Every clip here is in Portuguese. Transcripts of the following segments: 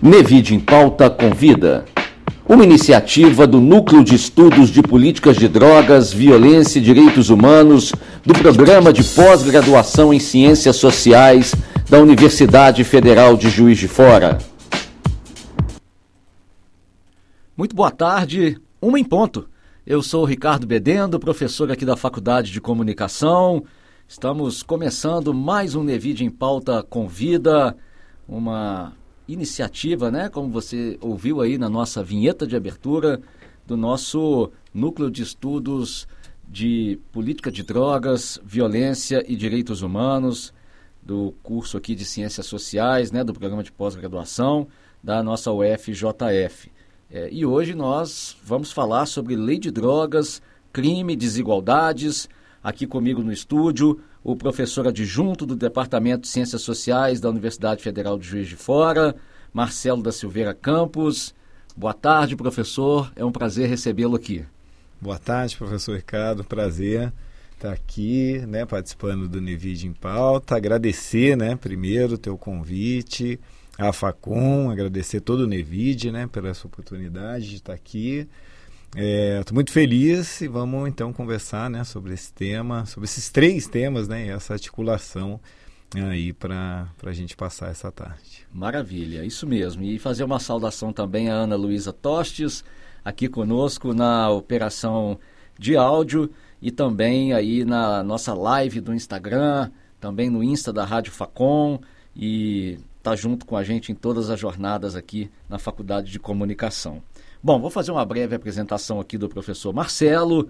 Nevide em Pauta convida. Uma iniciativa do Núcleo de Estudos de Políticas de Drogas, Violência e Direitos Humanos do Programa de Pós-Graduação em Ciências Sociais da Universidade Federal de Juiz de Fora. Muito boa tarde, 1 em ponto. Eu sou o Ricardo Bedendo, professor aqui da Faculdade de Comunicação. Estamos começando mais um Nevide em Pauta convida, uma iniciativa, né, como você ouviu aí na nossa vinheta de abertura, do nosso Núcleo de Estudos de Política de Drogas, Violência e Direitos Humanos, do curso aqui de Ciências Sociais, né, do programa de pós-graduação da nossa UFJF. E hoje nós vamos falar sobre lei de drogas, crime, desigualdades. Aqui comigo no estúdio, o professor adjunto do Departamento de Ciências Sociais da Universidade Federal de Juiz de Fora, Marcelo da Silveira Campos. Boa tarde, professor. É um prazer recebê-lo aqui. Boa tarde, professor Ricardo. Prazer estar aqui, né, participando do Nevide em Pauta. Agradecer, né, primeiro o teu convite, a Facom, agradecer todo o Nevide, né, pela essa oportunidade de estar aqui. Estou muito feliz e vamos então conversar, né, sobre esse tema, sobre esses 3 temas, né, e essa articulação aí para a gente passar essa tarde. Maravilha, isso mesmo. E fazer uma saudação também à Ana Luísa Tostes, aqui conosco na operação de áudio e também aí na nossa live do Instagram, também no Insta da Rádio Facom, e está junto com a gente em todas as jornadas aqui na Faculdade de Comunicação. Bom, vou fazer uma breve apresentação aqui do professor Marcelo.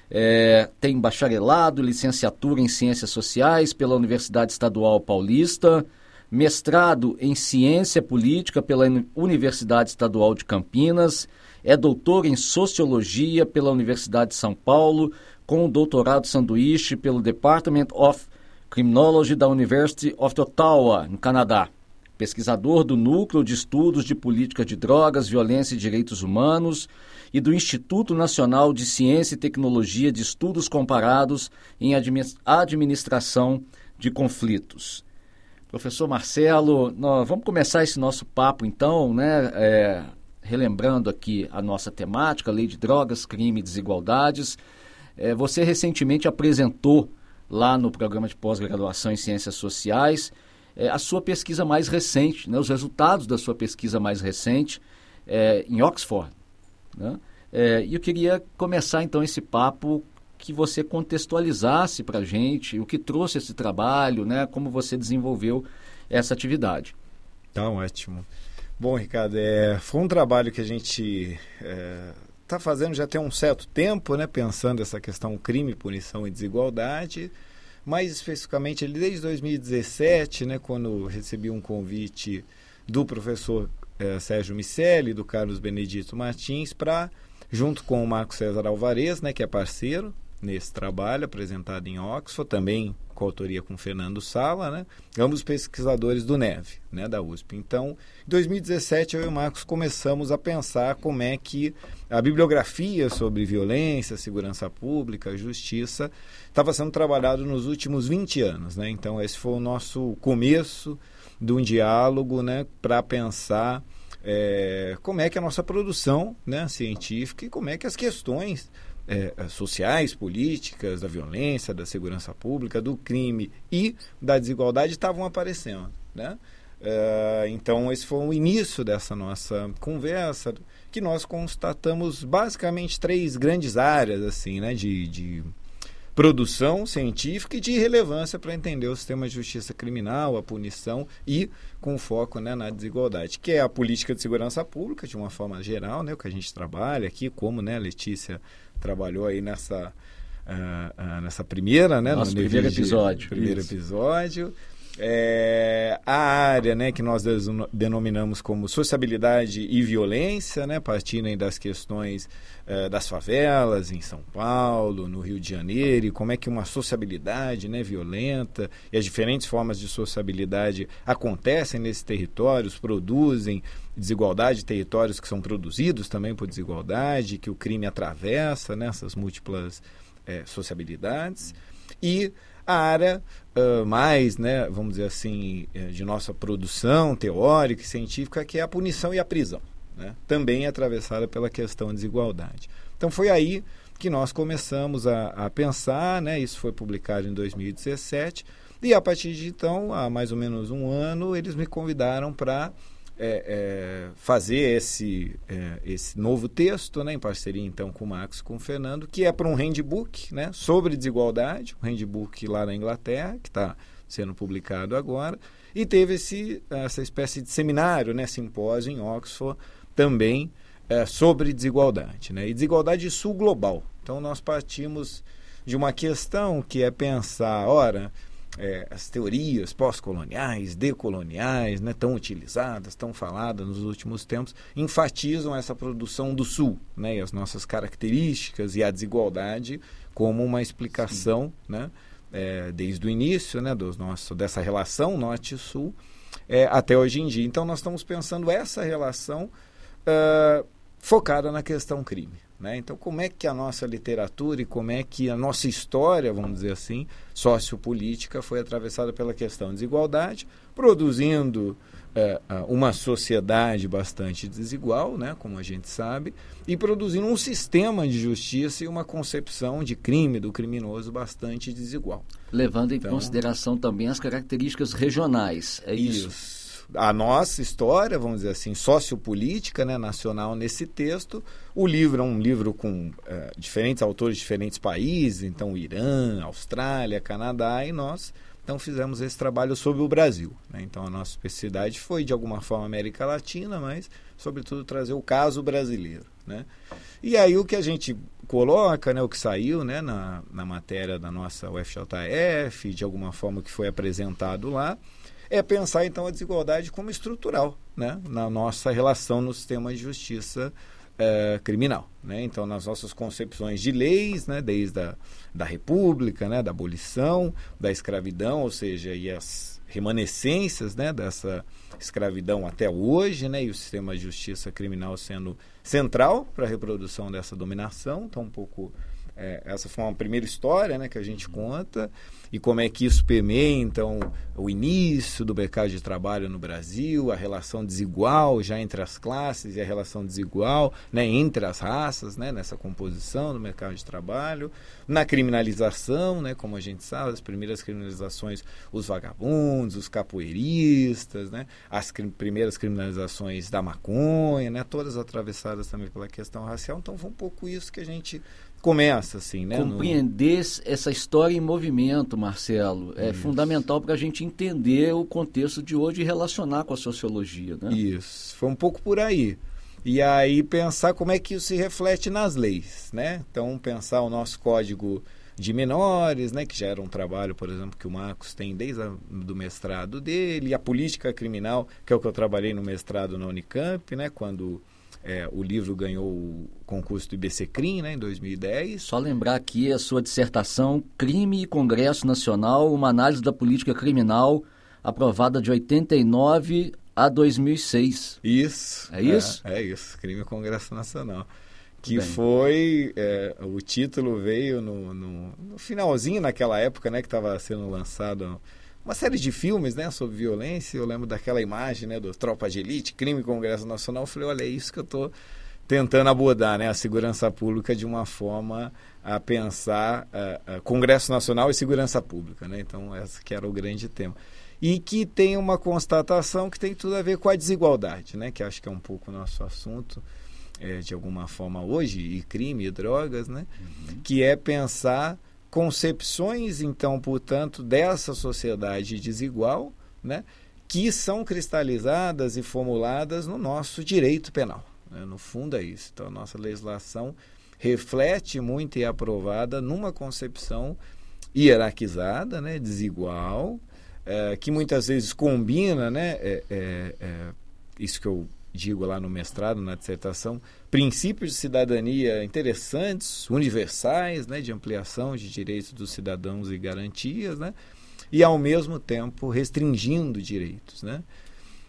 Tem bacharelado, licenciatura em Ciências Sociais pela Universidade Estadual Paulista, mestrado em Ciência Política pela Universidade Estadual de Campinas, é doutor em Sociologia pela Universidade de São Paulo, com doutorado sanduíche pelo Department of Criminology da University of Ottawa, no Canadá. Pesquisador do Núcleo de Estudos de Política de Drogas, Violência e Direitos Humanos e do Instituto Nacional de Ciência e Tecnologia de Estudos Comparados em Administração de Conflitos. Professor Marcelo, nós vamos começar esse nosso papo então, né, relembrando aqui a nossa temática, Lei de Drogas, Crime e Desigualdades. Você recentemente apresentou lá no programa de pós-graduação em Ciências Sociais a sua pesquisa mais recente, né, os resultados da sua pesquisa mais recente em Oxford, né? E eu queria começar então esse papo que você contextualizasse para a gente o que trouxe esse trabalho, né, como você desenvolveu essa atividade. Tá ótimo. Bom, Ricardo, foi um trabalho que a gente está fazendo já tem um certo tempo, né, pensando essa questão crime, punição e desigualdade. Mais especificamente, desde 2017, né, quando recebi um convite do professor Sérgio Miceli e do Carlos Benedito Martins para, junto com o Marco César Alvarez, né, que é parceiro nesse trabalho apresentado em Oxford, também com autoria com Fernando Sala, né, ambos pesquisadores do NEV, né, da USP. Então, em 2017, eu e o Marcos começamos a pensar como é que a bibliografia sobre violência, segurança pública, justiça, estava sendo trabalhado nos últimos 20 anos. Né? Então, esse foi o nosso começo de um diálogo, né, para pensar como é que a nossa produção, né, científica e como é que as questões sociais, políticas, da violência, da segurança pública, do crime e da desigualdade estavam aparecendo, né? Então esse foi o início dessa nossa conversa, que nós constatamos basicamente 3 grandes áreas assim, né, de produção científica e de relevância para entender o sistema de justiça criminal, a punição e com foco, né, na desigualdade, que é a política de segurança pública de uma forma geral, né, o que a gente trabalha aqui, como, né, a Letícia trabalhou aí nessa primeira, né, nosso primeiro episódio. A área, né, que nós denominamos como sociabilidade e violência, né, partindo aí das questões das favelas em São Paulo, no Rio de Janeiro, e como é que uma sociabilidade, né, violenta e as diferentes formas de sociabilidade acontecem nesses territórios, produzem desigualdade, territórios que são produzidos também por desigualdade, que o crime atravessa, né, essas múltiplas sociabilidades. E A área mais, né, vamos dizer assim, de nossa produção teórica e científica, que é a punição e a prisão, né? Também é atravessada pela questão de desigualdade. Então foi aí que nós começamos a pensar, né? Isso foi publicado em 2017, e a partir de então, há mais ou menos um ano, eles me convidaram para fazer esse novo texto, né, em parceria então com o Max e com o Fernando, que é para um handbook, né, sobre desigualdade, um handbook lá na Inglaterra, que está sendo publicado agora, e teve essa espécie de seminário, né, simpósio em Oxford, também sobre desigualdade, né, e desigualdade sul global. Então nós partimos de uma questão que é pensar, ora, as teorias pós-coloniais, decoloniais, né, tão utilizadas, tão faladas nos últimos tempos, enfatizam essa produção do Sul, né, e as nossas características e a desigualdade como uma explicação, né, desde o início, né, dessa relação Norte-Sul até hoje em dia. Então nós estamos pensando essa relação focada na questão crime. Né? Então, como é que a nossa literatura e como é que a nossa história, vamos dizer assim, sociopolítica, foi atravessada pela questão de desigualdade, produzindo uma sociedade bastante desigual, né, como a gente sabe, e produzindo um sistema de justiça e uma concepção de crime, do criminoso, bastante desigual. Levando em consideração também as características regionais, é isso? A nossa história, vamos dizer assim, sociopolítica, né, nacional nesse texto. O livro é um livro com diferentes autores de diferentes países, então Irã, Austrália, Canadá, e nós então fizemos esse trabalho sobre o Brasil, né? Então a nossa especificidade foi de alguma forma América Latina, mas sobretudo trazer o caso brasileiro, né? E aí o que a gente coloca, né, o que saiu, né, na matéria da nossa UFJF, de alguma forma que foi apresentado lá, é pensar, então, a desigualdade como estrutural, né, na nossa relação no sistema de justiça criminal, né? Então, nas nossas concepções de leis, né, desde da República, né, da abolição, da escravidão, ou seja, e as remanescências, né, dessa escravidão até hoje, né, e o sistema de justiça criminal sendo central para a reprodução dessa dominação. Então, um pouco... essa foi uma primeira história, né, que a gente conta, e como é que isso permeia, então, o início do mercado de trabalho no Brasil, a relação desigual já entre as classes e a relação desigual, né, entre as raças, né, nessa composição do mercado de trabalho, na criminalização, né, como a gente sabe, as primeiras criminalizações, os vagabundos, os capoeiristas, né, as primeiras criminalizações da maconha, né, todas atravessadas também pela questão racial. Então foi um pouco isso que a gente começa, assim, né? Compreender essa história em movimento, Marcelo, é fundamental para a gente entender o contexto de hoje e relacionar com a sociologia, né? Isso, foi um pouco por aí. E aí pensar como é que isso se reflete nas leis, né? Então pensar o nosso código de menores, né, que já era um trabalho, por exemplo, que o Marcos tem desde do mestrado dele, e a política criminal, que é o que eu trabalhei no mestrado na Unicamp, né, quando o livro ganhou o concurso do IBCCRIM, né, em 2010. Só lembrar aqui a sua dissertação, Crime e Congresso Nacional, uma análise da política criminal, aprovada de 89 a 2006. Isso. É isso? É isso, Crime e Congresso Nacional. Que foi, o título veio no finalzinho naquela época, né, que estava sendo lançado uma série de filmes, né, sobre violência. Eu lembro daquela imagem, né, do Tropa de Elite, Crime e Congresso Nacional. Eu falei, olha, é isso que eu estou tentando abordar, né, a segurança pública de uma forma a pensar Congresso Nacional e segurança pública, né? Então, esse que era o grande tema. E que tem uma constatação que tem tudo a ver com a desigualdade, né, que acho que é um pouco o nosso assunto, de alguma forma hoje, e crime e drogas, né, que é pensar concepções, então, portanto, dessa sociedade desigual, né, que são cristalizadas e formuladas no nosso direito penal, né? No fundo é isso. Então, a nossa legislação reflete muito e é aprovada numa concepção hierarquizada, né, desigual, que muitas vezes combina, né, isso que eu digo lá no mestrado, na dissertação, princípios de cidadania interessantes, universais, né, de ampliação de direitos dos cidadãos e garantias, né, e ao mesmo tempo restringindo direitos, né.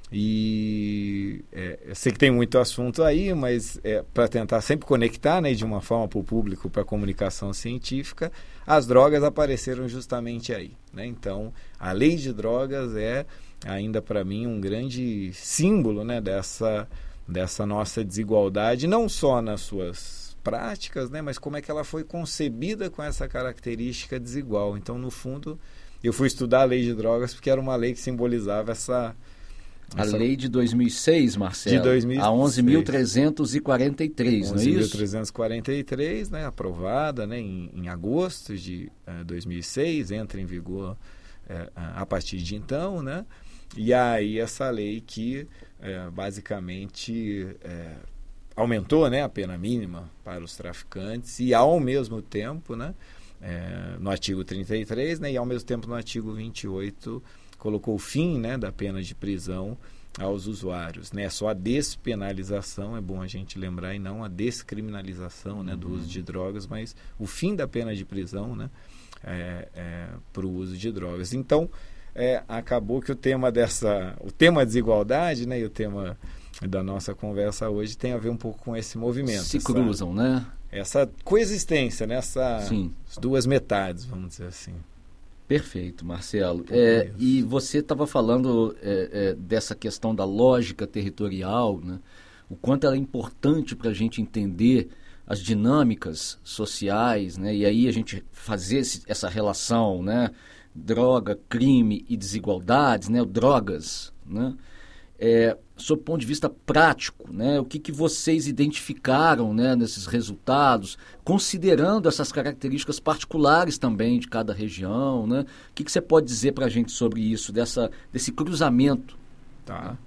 E eu sei que tem muito assunto aí, mas para tentar sempre conectar, né, de uma forma para o público, para a comunicação científica, as drogas apareceram justamente aí, né? Então, a lei de drogas é ainda para mim um grande símbolo, né, dessa nossa desigualdade, não só nas suas práticas, né, mas como é que ela foi concebida com essa característica desigual. Então, no fundo, eu fui estudar a lei de drogas porque era uma lei que simbolizava a lei de 2006, Marcelo, de 2006. A 11.343, não é isso? 11.343, né, aprovada, né, em agosto de 2006, entra em vigor a partir de então, né? E aí essa lei que basicamente aumentou, né, a pena mínima para os traficantes e ao mesmo tempo, né, no artigo 33, né, e ao mesmo tempo no artigo 28 colocou o fim, né, da pena de prisão aos usuários, né? Só a despenalização, é bom a gente lembrar, e não a descriminalização, né, do uso de drogas, mas o fim da pena de prisão, né, para o uso de drogas. Então, acabou que o tema desigualdade, né, e o tema da nossa conversa hoje tem a ver um pouco com esse movimento. Se cruzam, né? Essa coexistência, né, as duas metades, vamos dizer assim. Perfeito, Marcelo. E você estava falando dessa questão da lógica territorial, né? O quanto ela é importante para a gente entender as dinâmicas sociais, né? E aí a gente fazer essa relação, né? Droga, crime e desigualdades, né? Drogas, né? Sob o ponto de vista prático, né? O que vocês identificaram, né, nesses resultados, considerando essas características particulares também de cada região, né? O que você pode dizer para a gente sobre isso, desse cruzamento? Tá.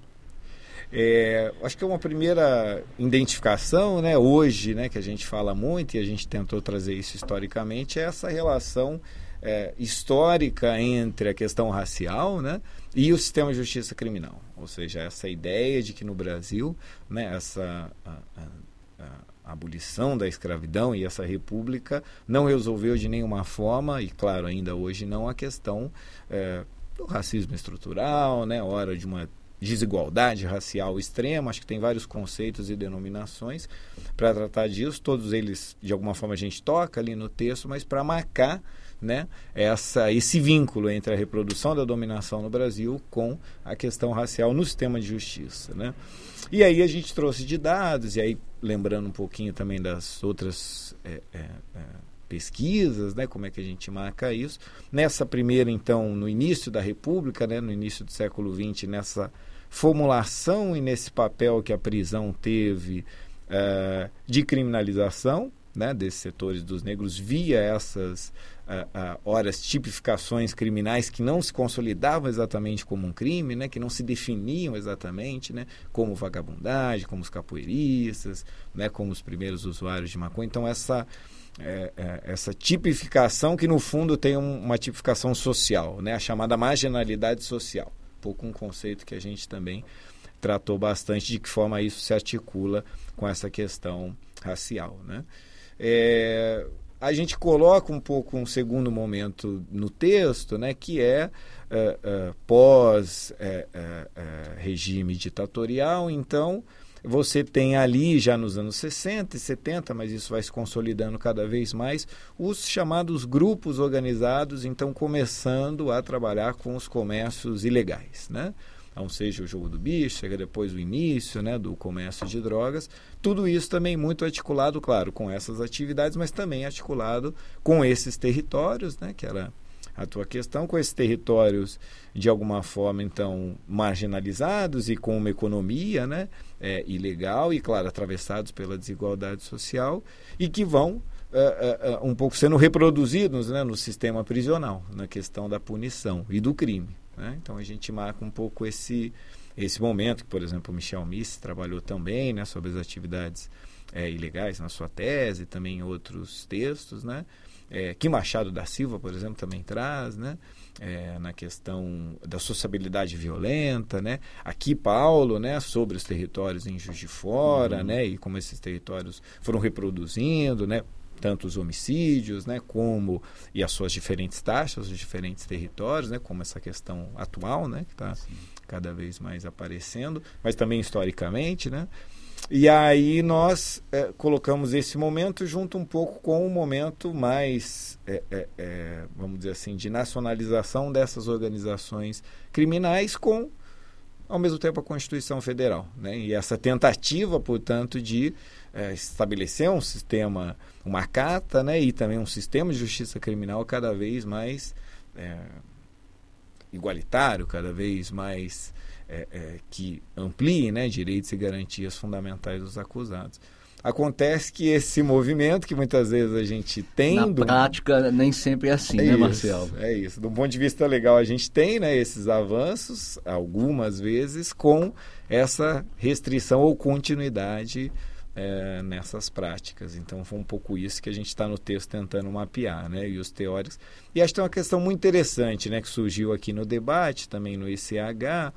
Acho que é uma primeira identificação, né, hoje, né, que a gente fala muito e a gente tentou trazer isso historicamente, é essa relação histórica entre a questão racial, né, e o sistema de justiça criminal. Ou seja, essa ideia de que no Brasil, né, essa a abolição da escravidão e essa república não resolveu de nenhuma forma, e claro, ainda hoje não, a questão do racismo estrutural, né, hora de uma desigualdade racial extrema. Acho que tem vários conceitos e denominações para tratar disso, todos eles de alguma forma a gente toca ali no texto, mas para marcar, né, esse vínculo entre a reprodução da dominação no Brasil com a questão racial no sistema de justiça, né? E aí a gente trouxe de dados, e aí lembrando um pouquinho também das outras pesquisas, né, como é que a gente marca isso. Nessa primeira, então, no início da República, né, no início do século XX, nessa formulação e nesse papel que a prisão teve de criminalização, né, desses setores dos negros via essas tipificações criminais que não se consolidavam exatamente como um crime, né, que não se definiam exatamente, né, como vagabundagem, como os capoeiristas, né, como os primeiros usuários de maconha. Então essa tipificação que no fundo tem uma tipificação social, né, a chamada marginalidade social, um pouco um conceito que a gente também tratou bastante, de que forma isso se articula com essa questão racial, né? A gente coloca um pouco um segundo momento no texto, né, que pós regime ditatorial. Então, você tem ali, já nos anos 60 e 70, mas isso vai se consolidando cada vez mais, os chamados grupos organizados, então começando a trabalhar com os comércios ilegais, né? Então, seja o jogo do bicho, chega depois o início, né, do comércio de drogas, tudo isso também muito articulado, claro, com essas atividades, mas também articulado com esses territórios, né, que era a tua questão, com esses territórios de alguma forma, então, marginalizados e com uma economia, né, ilegal e, claro, atravessados pela desigualdade social e que vão um pouco sendo reproduzidos, né, no sistema prisional, na questão da punição e do crime, né? Então a gente marca um pouco esse momento que, por exemplo, o Michel Miss trabalhou também, né, sobre as atividades ilegais na sua tese, também em outros textos, né? Que Machado da Silva, por exemplo, também traz, né? Na questão da sociabilidade violenta, né? Aqui Paulo, né, sobre os territórios em Juiz de Fora, né, e como esses territórios foram reproduzindo, né, tanto os homicídios, né, como e as suas diferentes taxas, os diferentes territórios, né, como essa questão atual, né, que está cada vez mais aparecendo, mas também historicamente, né? E aí nós colocamos esse momento junto um pouco com o momento mais, vamos dizer assim, de nacionalização dessas organizações criminais com, ao mesmo tempo, a Constituição Federal, né? E essa tentativa, portanto, de estabelecer um sistema, uma carta, né? E também um sistema de justiça criminal cada vez mais igualitário, cada vez mais que amplie, né, direitos e garantias fundamentais dos acusados. Acontece que esse movimento que muitas vezes a gente tem... Na prática, nem sempre é assim, né, Marcelo? É isso. Do ponto de vista legal, a gente tem, né, esses avanços, algumas vezes, com essa restrição ou continuidade nessas práticas. Então, foi um pouco isso que a gente está no texto tentando mapear, né, e os teóricos. E acho que tem uma questão muito interessante, né, que surgiu aqui no debate, também no ICH,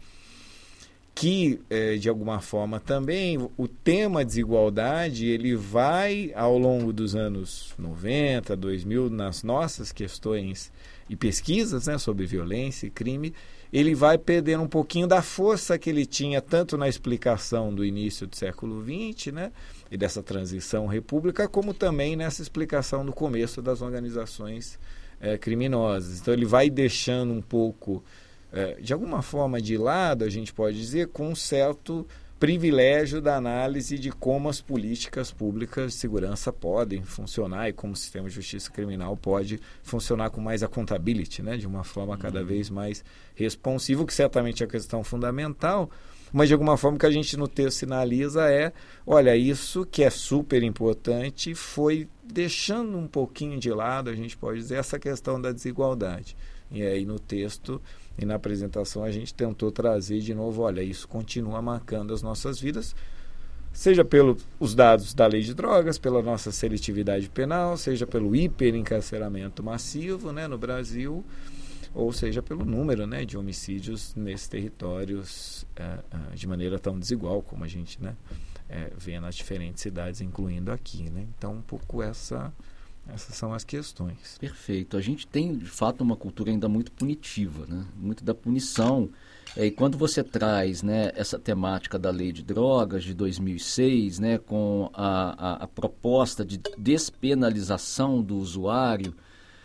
que, de alguma forma, também o tema desigualdade, ele vai, ao longo dos anos 90, 2000, nas nossas questões e pesquisas, né, sobre violência e crime, ele vai perdendo um pouquinho da força que ele tinha tanto na explicação do início do século XX, né, e dessa transição república, como também nessa explicação do começo das organizações criminosas. Então, ele vai deixando um pouco... de alguma forma de lado, a gente pode dizer, com um certo privilégio da análise de como as políticas públicas de segurança podem funcionar e como o sistema de justiça criminal pode funcionar com mais accountability, né? De uma forma cada vez mais responsiva, que certamente é a questão fundamental, mas de alguma forma que a gente no texto sinaliza olha, isso que é super importante foi deixando um pouquinho de lado, a gente pode dizer, essa questão da desigualdade. E aí no texto e na apresentação a gente tentou trazer de novo, olha, isso continua marcando as nossas vidas, seja pelos dados da lei de drogas, pela nossa seletividade penal, seja pelo hiperencarceramento massivo, né, no Brasil, ou seja pelo número, né, de homicídios nesses territórios de maneira tão desigual como a gente, né, vê nas diferentes cidades, incluindo aqui, né? Então, um pouco essas são as questões. Perfeito. A gente tem, de fato, uma cultura ainda muito punitiva, né? Muito da punição. E quando você traz, né, essa temática da lei de drogas de 2006, né, com a proposta de despenalização do usuário,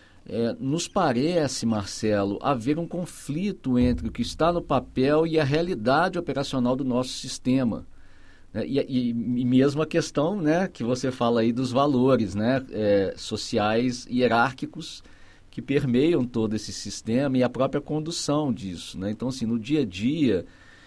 nos parece, Marcelo, haver um conflito entre o que está no papel e a realidade operacional do nosso sistema. E mesmo a questão, né, que você fala aí dos valores, né, sociais hierárquicos que permeiam todo esse sistema e a própria condução disso, né? Então, assim, no dia a dia,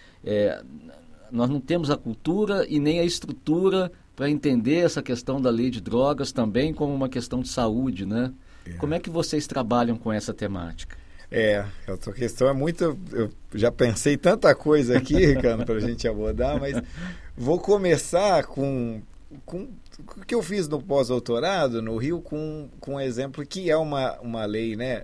nós não temos a cultura e nem a estrutura para entender essa questão da lei de drogas também como uma questão de saúde, né? Como é que vocês trabalham com essa temática? Essa questão é muito... Eu já pensei tanta coisa aqui, Ricardo, para a gente abordar, mas vou começar com o que eu fiz no pós-doutorado no Rio, com um exemplo que é uma lei, né,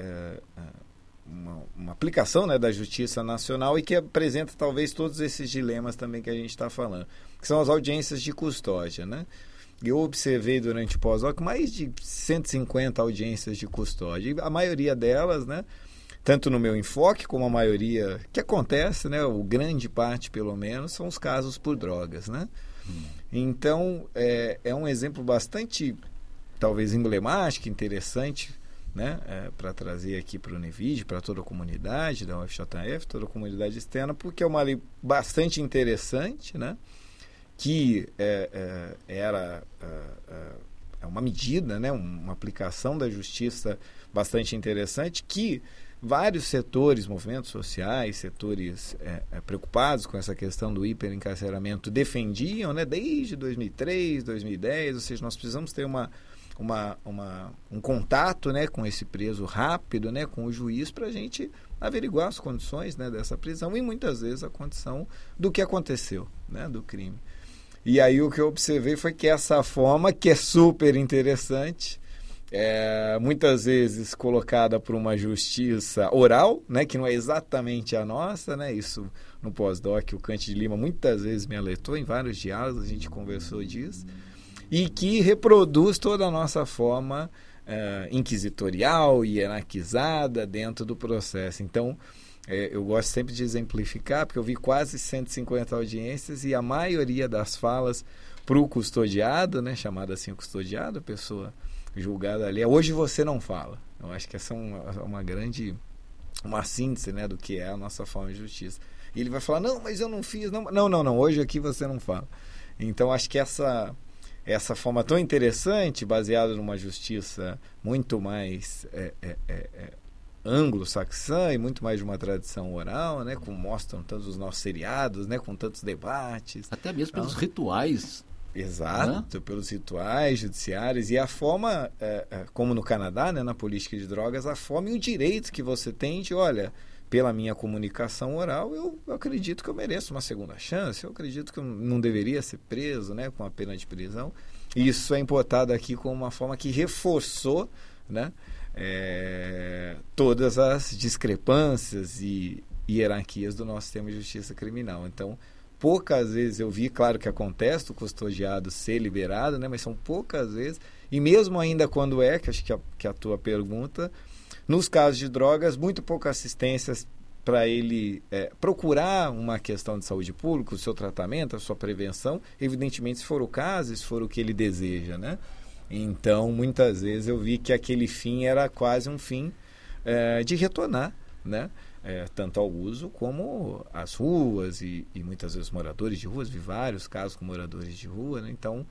uma aplicação, né, da Justiça Nacional e que apresenta talvez todos esses dilemas também que a gente está falando, que são as audiências de custódia, né? Eu observei durante o pós-doc mais de 150 audiências de custódia. E a maioria delas, né, tanto no meu enfoque como a maioria que acontece, né, o grande parte pelo menos, são os casos por drogas, né? Então, é um exemplo bastante, talvez, emblemático, interessante, né, para trazer aqui para o Univid, para toda a comunidade da UFJF, toda a comunidade externa, porque é uma lei bastante interessante, né? Que era uma medida, né, uma aplicação da justiça bastante interessante, que vários setores, movimentos sociais, setores preocupados com essa questão do hiperencarceramento defendiam, né, desde 2003, 2010, ou seja, nós precisamos ter um contato, né, com esse preso rápido, né, com o juiz, para a gente averiguar as condições, né, dessa prisão e muitas vezes a condição do que aconteceu, né, do crime. E aí o que eu observei foi que essa forma, que é super interessante, muitas vezes colocada por uma justiça oral, né, que não é exatamente a nossa, né, isso no pós-doc o Cante de Lima muitas vezes me alertou, em vários diálogos a gente conversou disso, e que reproduz toda a nossa forma inquisitorial e hierarquizada dentro do processo. Então, eu gosto sempre de exemplificar, porque eu vi quase 150 audiências e a maioria das falas para o custodiado, né, chamado assim o custodiado, a pessoa julgada ali, hoje você não fala. Eu acho que essa é uma síntese, né, do que é a nossa forma de justiça. E ele vai falar, não, mas eu não fiz, não, hoje aqui você não fala. Então, acho que essa forma tão interessante, baseada numa justiça muito mais anglo-saxã e muito mais de uma tradição oral, né, como mostram tantos os nossos seriados, né, com tantos debates. Até mesmo pelos rituais. Exato, pelos rituais judiciários e a forma, como no Canadá, né, na política de drogas, a forma e o direito que você tem de, olha, pela minha comunicação oral, eu acredito que eu mereço uma segunda chance, eu acredito que eu não deveria ser preso, né, com a pena de prisão. E isso é importado aqui como uma forma que reforçou, né, todas as discrepâncias e hierarquias do nosso sistema de justiça criminal. Então, poucas vezes eu vi, claro que acontece o custodiado ser liberado, né, mas são poucas vezes, e mesmo ainda quando que acho que a tua pergunta, nos casos de drogas, muito pouca assistência para ele procurar uma questão de saúde pública, o seu tratamento, a sua prevenção, evidentemente se for o caso, se for o que ele deseja, né? Então, muitas vezes eu vi que aquele fim era quase um fim de retornar, né? Tanto ao uso como às ruas e muitas vezes moradores de ruas, vi vários casos com moradores de rua, né? Então,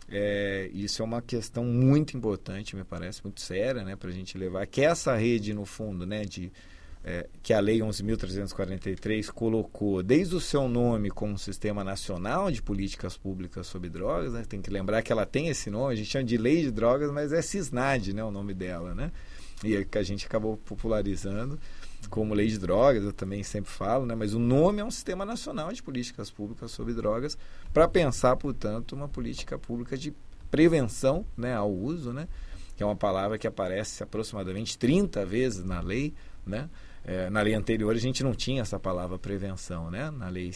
isso é uma questão muito importante, me parece, muito séria, né, para a gente levar, que essa rede, no fundo, né, que a Lei 11.343 colocou desde o seu nome como Sistema Nacional de Políticas Públicas sobre Drogas, né, tem que lembrar que ela tem esse nome, a gente chama de Lei de Drogas, mas é CISNAD, né, o nome dela, né, e que a gente acabou popularizando como Lei de Drogas, eu também sempre falo, né, mas o nome é um Sistema Nacional de Políticas Públicas sobre Drogas, para pensar, portanto, uma política pública de prevenção, né, ao uso, né, que é uma palavra que aparece aproximadamente 30 vezes na lei, né. Na lei anterior a gente não tinha essa palavra prevenção, né, na Lei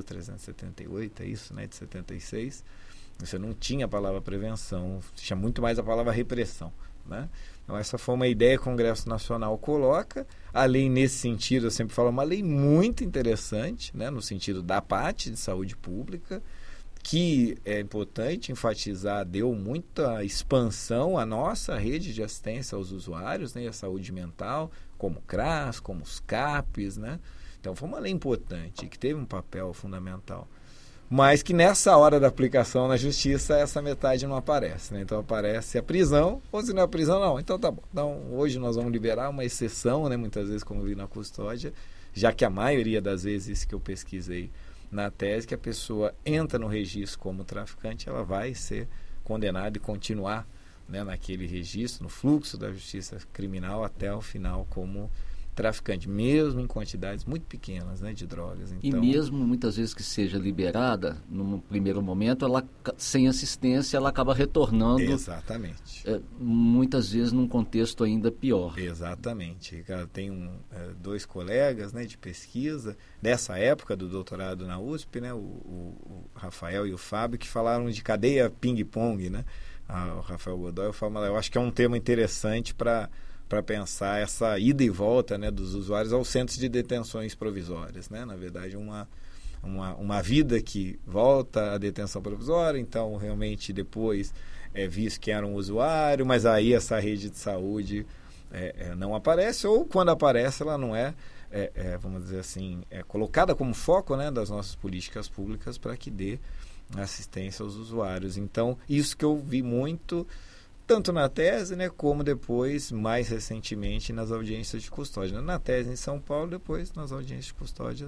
6.378, é isso, né, de 76, você não tinha a palavra prevenção, tinha muito mais a palavra repressão, né. Então, essa foi uma ideia que o Congresso Nacional coloca. A lei, nesse sentido, eu sempre falo, uma lei muito interessante, né, no sentido da parte de saúde pública, que é importante enfatizar, deu muita expansão à nossa rede de assistência aos usuários, né, e à saúde mental, como o CRAS, como os CAPs, né? Então, foi uma lei importante, que teve um papel fundamental. Mas que nessa hora da aplicação na justiça, essa metade não aparece, né? Então aparece a prisão, ou se não é a prisão, não. Então tá bom. Então hoje nós vamos liberar uma exceção, né? Muitas vezes, como eu vi na custódia, já que a maioria das vezes que eu pesquisei na tese, que a pessoa entra no registro como traficante, ela vai ser condenada e continuar, né, naquele registro, no fluxo da justiça criminal até o final como traficante, mesmo em quantidades muito pequenas, né, de drogas. Então, e mesmo muitas vezes que seja liberada, num primeiro momento, ela sem assistência, ela acaba retornando. Exatamente. Muitas vezes num contexto ainda pior. Exatamente. Tem dois colegas, né, de pesquisa dessa época do doutorado na USP, né, o Rafael e o Fábio, que falaram de cadeia ping-pong, né? O Rafael Godoy, eu acho que é um tema interessante para pensar essa ida e volta, né, dos usuários aos centros de detenções provisórias, né? Na verdade, uma vida que volta à detenção provisória, então realmente depois é visto que era um usuário, mas aí essa rede de saúde não aparece, ou quando aparece ela não vamos dizer assim, colocada como foco, né, das nossas políticas públicas para que dê assistência aos usuários. Então, isso que eu vi muito, tanto na tese, né, como depois, mais recentemente, nas audiências de custódia. Na tese em São Paulo, depois nas audiências de custódia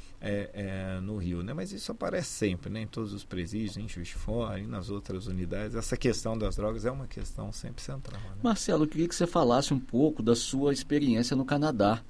no Rio, né? Mas isso aparece sempre, né, em todos os presídios, em Juiz de Fora e nas outras unidades. Essa questão das drogas é uma questão sempre central, né? Marcelo, eu queria que você falasse um pouco da sua experiência no Canadá.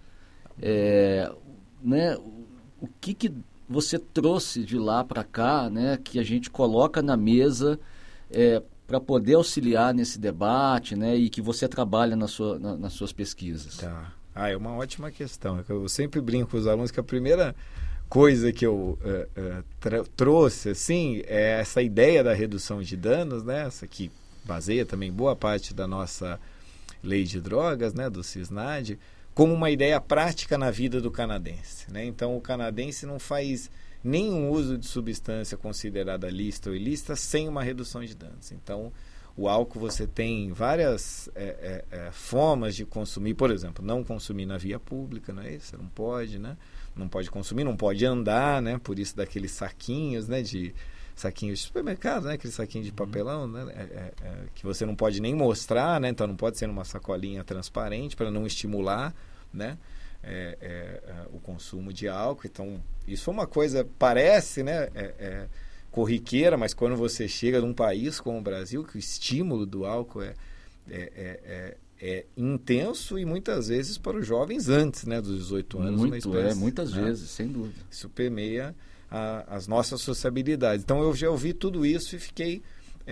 Né, o que você trouxe de lá para cá, né, que a gente coloca na mesa para poder auxiliar nesse debate, né, e que você trabalha nas suas pesquisas? Tá. É uma ótima questão. Eu sempre brinco com os alunos que a primeira coisa que eu trouxe, assim, é essa ideia da redução de danos, né? Essa que baseia também boa parte da nossa lei de drogas, né? Do CISNAD, como uma ideia prática na vida do canadense, né? Então, o canadense não faz nenhum uso de substância considerada lícita ou ilícita sem uma redução de danos. Então, o álcool, você tem várias formas de consumir, por exemplo, não consumir na via pública, não é isso? Você não pode, né? Não pode consumir, não pode andar, né? Por isso daqueles saquinhos, né? Saquinhos de supermercado, né? Aquele saquinho de papelão, né? Que você não pode nem mostrar, né? Então não pode ser numa sacolinha transparente para não estimular, né? O consumo de álcool. Então, isso é uma coisa, parece, né? Corriqueira, mas quando você chega num país como o Brasil, que o estímulo do álcool é intenso e muitas vezes para os jovens antes, né, dos 18 anos. Muitas vezes, sem dúvida. Isso permeia as nossas sociabilidades. Então eu já ouvi tudo isso e fiquei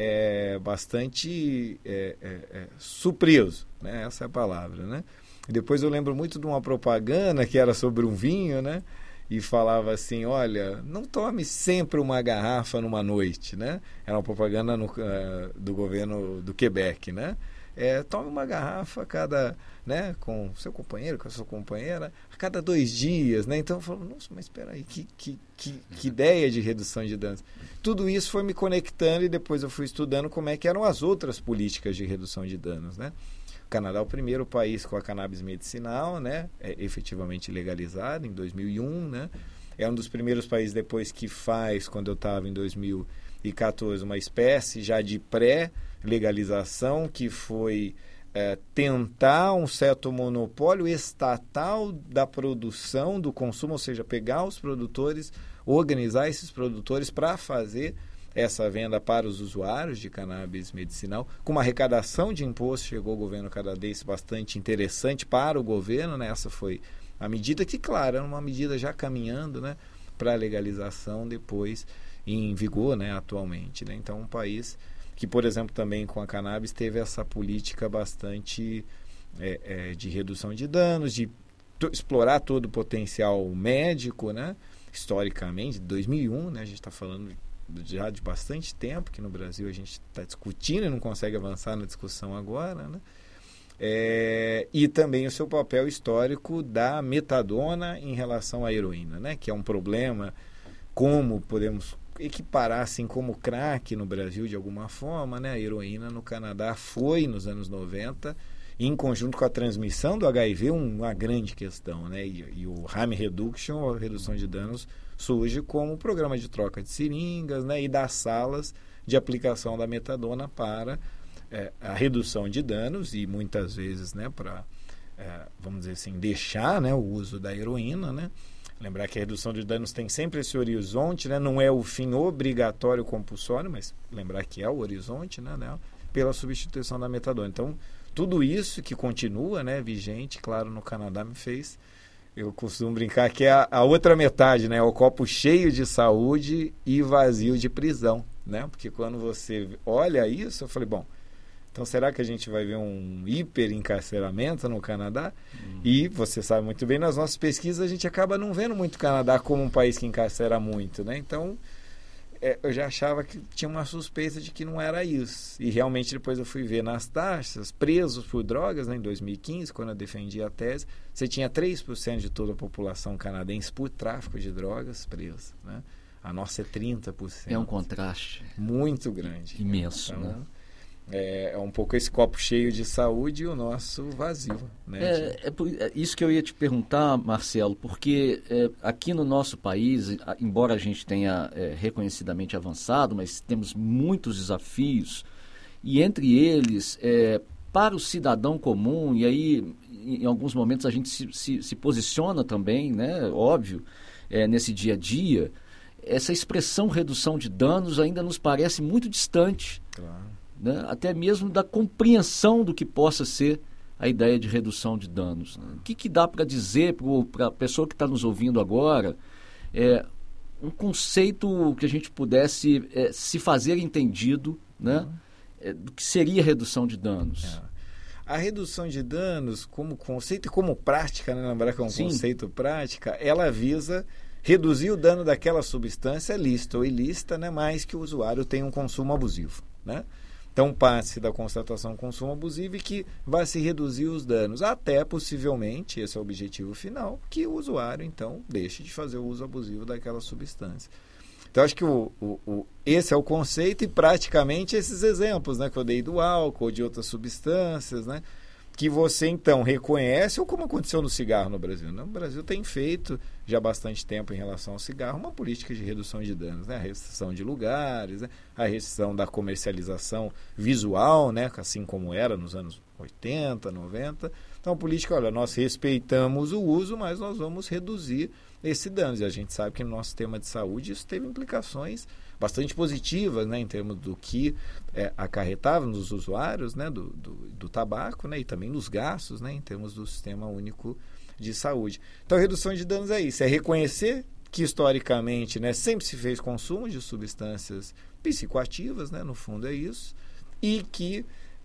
bastante surpreso, né? Essa é a palavra, né? E depois eu lembro muito de uma propaganda que era sobre um vinho, né? E falava assim, olha, não tome sempre uma garrafa numa noite, né? Era uma propaganda do governo do Quebec, né? Tome uma garrafa né, com seu companheiro, com a sua companheira, a cada 2 dias, né? Então eu falo, nossa, mas espera aí, que ideia de redução de danos. Tudo isso foi me conectando e depois eu fui estudando como é que eram as outras políticas de redução de danos, né? O Canadá é o primeiro país com a cannabis medicinal, né? Efetivamente legalizado em 2001, né? É um dos primeiros países depois que faz, quando eu estava em 2014, uma espécie já de pré-legalização, que foi tentar um certo monopólio estatal da produção, do consumo, ou seja, pegar os produtores, organizar esses produtores para fazer essa venda para os usuários de cannabis medicinal, com uma arrecadação de imposto, chegou o governo canadense bastante interessante para o governo, né? Essa foi a medida que, claro, era uma medida já caminhando, né, para a legalização depois em vigor, né, atualmente, né? Então, um país que, por exemplo, também com a cannabis teve essa política bastante de redução de danos, de explorar todo o potencial médico, né? Historicamente, de 2001, né? A gente está falando já de bastante tempo, que no Brasil a gente está discutindo e não consegue avançar na discussão agora, né? E também o seu papel histórico da metadona em relação à heroína, né? Que é um problema, como podemos equiparar assim como crack no Brasil de alguma forma, né? A heroína no Canadá foi, nos anos 90, em conjunto com a transmissão do HIV, uma grande questão, né? E o harm reduction, a redução de danos, surge como programa de troca de seringas, né? E das salas de aplicação da metadona para a redução de danos e muitas vezes, né, para, vamos dizer assim, deixar, né, o uso da heroína, né? Lembrar que a redução de danos tem sempre esse horizonte, né? Não é o fim obrigatório compulsório, mas lembrar que é o horizonte, né, pela substituição da metadona. Então, tudo isso que continua, né, vigente, claro, no Canadá me fez... Eu costumo brincar que é a outra metade, né? O copo cheio de saúde e vazio de prisão, né? Porque quando você olha isso, eu falei, bom, então será que a gente vai ver um hiperencarceramento no Canadá? E você sabe muito bem, nas nossas pesquisas a gente acaba não vendo muito o Canadá como um país que encarcera muito, né? Então, eu já achava que tinha uma suspeita de que não era isso. E realmente depois eu fui ver nas taxas, presos por drogas, né, em 2015, quando eu defendi a tese, você tinha 3% de toda a população canadense por tráfico de drogas presa, né? A nossa é 30%. É um contraste muito grande. Imenso, então, né? É um pouco esse copo cheio de saúde e o nosso vazio, né? É isso que eu ia te perguntar, Marcelo, porque aqui no nosso país, embora a gente tenha reconhecidamente avançado, mas temos muitos desafios, e entre eles, para o cidadão comum, e aí em alguns momentos a gente se posiciona também, né, óbvio, nesse dia a dia, essa expressão redução de danos ainda nos parece muito distante. Claro. Né? Até mesmo da compreensão do que possa ser a ideia de redução de danos. Né? O que dá para dizer para a pessoa que está nos ouvindo agora, um conceito que a gente pudesse se fazer entendido, né? Do que seria redução de danos? A redução de danos, como conceito e como prática, né? Lembrar que é um Sim. conceito prática, ela visa reduzir o dano daquela substância lícita ou ilícita, né, mais que o usuário tenha um consumo abusivo, né? Então, parte da constatação de consumo abusivo e que vai se reduzir os danos, até possivelmente, esse é o objetivo final, que o usuário, então, deixe de fazer o uso abusivo daquela substância. Então, acho que esse é o conceito e praticamente esses exemplos, né, que eu dei do álcool ou de outras substâncias, né, que você, então, reconhece, ou como aconteceu no cigarro no Brasil. No Brasil tem feito, já há bastante tempo em relação ao cigarro, uma política de redução de danos, né? A restrição de lugares, né? A restrição da comercialização visual, né? Assim como era nos anos 80, 90. Então, a política, olha, nós respeitamos o uso, mas nós vamos reduzir esse dano. E a gente sabe que no nosso sistema de saúde isso teve implicações bastante positivas, né, em termos do que acarretava nos usuários, né, do tabaco, né, e também nos gastos, né, em termos do Sistema Único de Saúde. Então, a redução de danos é isso, é reconhecer que historicamente, né, sempre se fez consumo de substâncias psicoativas, né, no fundo é isso, e que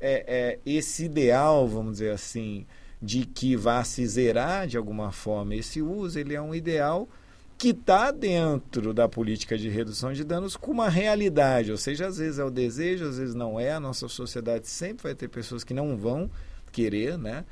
esse ideal, vamos dizer assim, de que vá se zerar de alguma forma esse uso, ele é um ideal que está dentro da política de redução de danos com uma realidade, ou seja, às vezes é o desejo, às vezes não é, a nossa sociedade sempre vai ter pessoas que não vão querer, né,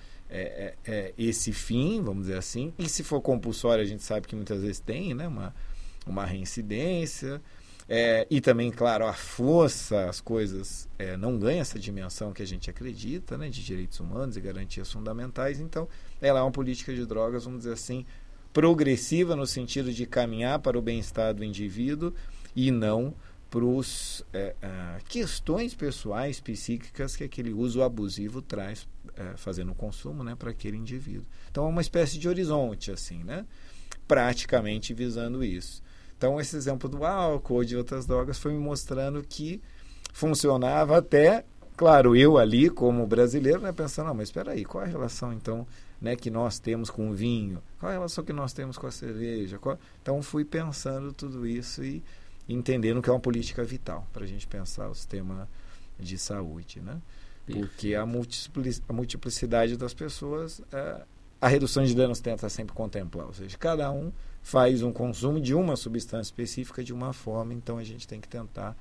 esse fim, vamos dizer assim, e se for compulsório a gente sabe que muitas vezes tem, né, uma reincidência, e também, claro, a força, as coisas não ganham essa dimensão que a gente acredita, né, de direitos humanos e garantias fundamentais, então ela é uma política de drogas, vamos dizer assim, progressiva no sentido de caminhar para o bem-estar do indivíduo e não para as questões pessoais, psíquicas que aquele uso abusivo traz, fazendo o consumo, né, para aquele indivíduo. Então é uma espécie de horizonte, assim, né, praticamente visando isso. Então esse exemplo do álcool ou de outras drogas foi me mostrando que funcionava até, claro, eu ali como brasileiro, né, pensando, não, mas espera aí, qual é a relação então, né, que nós temos com o vinho, qual é a relação que nós temos com a cerveja, então fui pensando tudo isso e entendendo que é uma política vital para a gente pensar o sistema de saúde, né? Porque a multiplicidade das pessoas, a redução de danos tenta sempre contemplar, ou seja, cada um faz um consumo de uma substância específica de uma forma, então a gente tem que tentar